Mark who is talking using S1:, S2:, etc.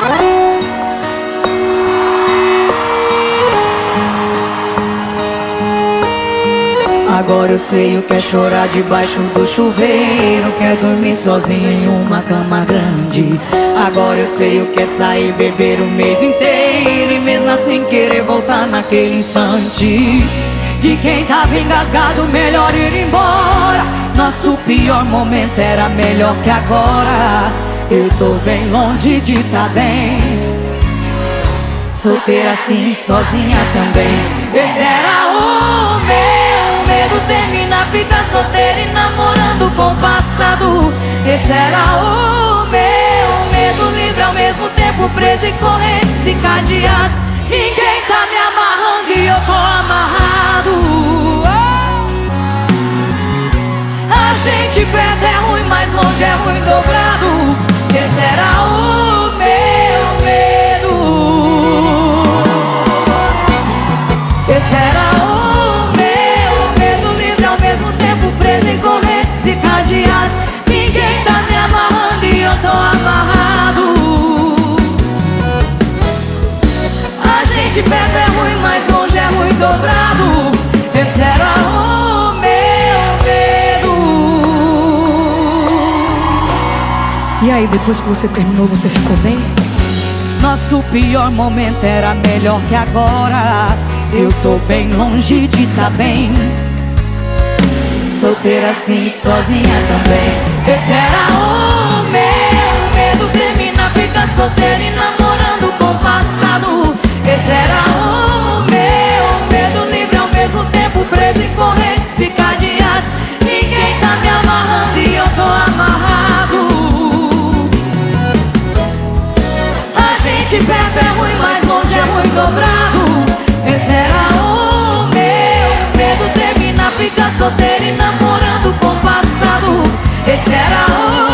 S1: Agora eu sei o que é chorar debaixo do chuveiro, que é dormir sozinho em uma cama grande. Agora eu sei o que é sair beber o mês inteiro e mesmo assim querer voltar naquele instante. De quem tava engasgado, melhor ir embora. Nosso pior momento era melhor que agora. Eu tô bem longe de tá bem, solteira assim, sozinha também. Esse era o meu medo, terminar, ficar solteira e namorando com o passado. Esse era o meu medo, livre ao mesmo tempo, preso em correntes e cadeados. Ninguém tá me amarrando e eu tô amarrado. A gente perto é ruim, mas longe é ruim dobrado. Esse era o meu medo. Esse era o meu medo, livre ao mesmo tempo, preso em correntes e cadeados. Ninguém tá me amarrando e eu tô amarrado. A gente perto é ruim, mas longe é ruim dobrado. Esse era o meu medo.
S2: E aí, depois que você terminou, você ficou bem?
S1: Nosso pior momento era melhor que agora. Eu tô bem longe de tá bem, solteira assim, sozinha também. Esse era o meu medo, terminar, ficar solteira e namorando com o passado. Esse era o meu medo, livre ao mesmo tempo, preso em correntes e cadeados. Ninguém tá me amarrando e eu tô amarrado. A gente perto é ruim, mas longe é ruim dobrado. Esse era o meu medo, terminar, ficar solteira e namorando com o passado. Esse era o